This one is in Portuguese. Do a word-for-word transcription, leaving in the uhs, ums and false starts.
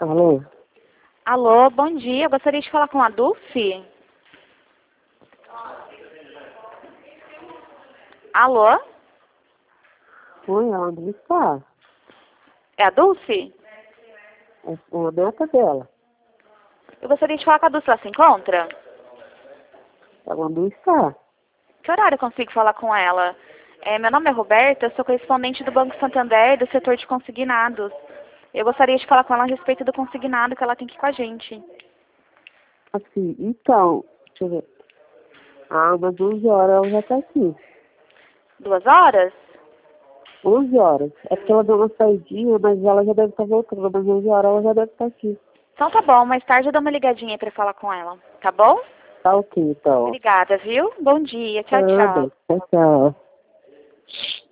Alô? Alô, bom dia. Eu gostaria de falar com a Dulce. Alô? Oi, onde está? É a Dulce? É a neta dela. Eu gostaria de falar com a Dulce. Ela se encontra? Ela onde está? Que horário eu consigo falar com ela? É, meu nome é Roberta, eu sou correspondente do Banco Santander, do setor de consignados. Eu gostaria de falar com ela a respeito do consignado que ela tem aqui com a gente. Assim, então, deixa eu ver. Ah, umas onze horas ela já está aqui. Duas horas? onze horas. É porque ela deu uma saidinha, mas ela já deve estar voltando. Mas onze horas ela já deve estar aqui. Então tá bom, mais tarde eu dou uma ligadinha aí pra falar com ela, tá bom? Tá ok, então. Obrigada, viu? Bom dia, tchau, Tá tchau. bem. Tchau, tchau.